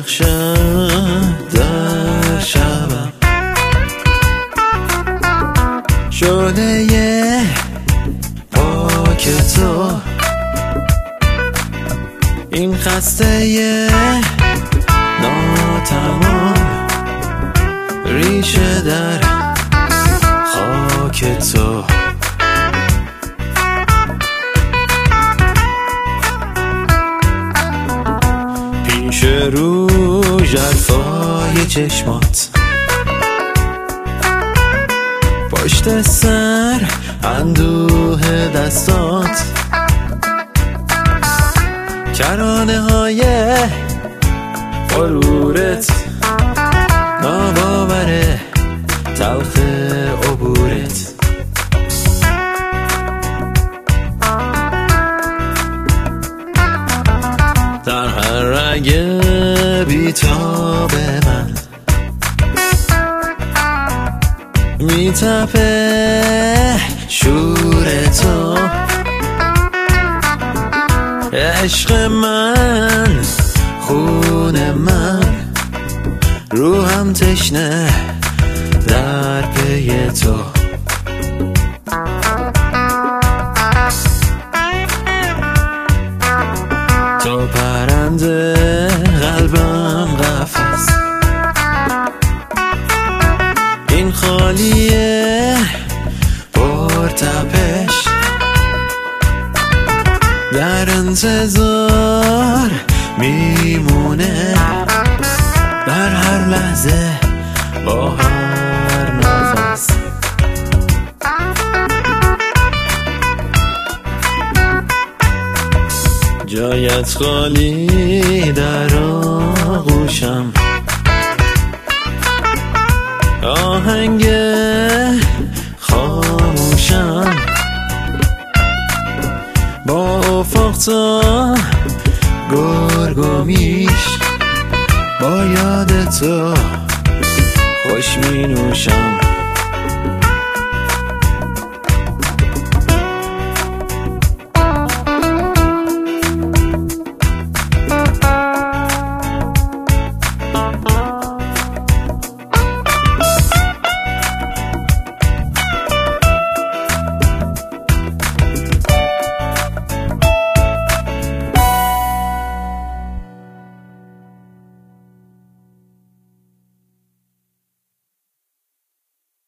درخشد در شبم، شعله پاک تو این خسته ناتمام ریشه در خاک تو. پیش رو ژرفای چشمات، پشت سر اندوه دستات، کرانه های غرورت، ناباور تلخ عبورت. در هر رگ بیتاب من میتپه شور تو، عشق من، خون من، روحم تشنه در پی تو. تو پرنده قلبم قفس، این خالیه پرتپش، در انتظار میمونه در هر لحظه با هر نفس. جایت خالی در آغوشم، آهنگ خاموشم، با افق تا گرگومیش، با یاد تو خوش می نوشم.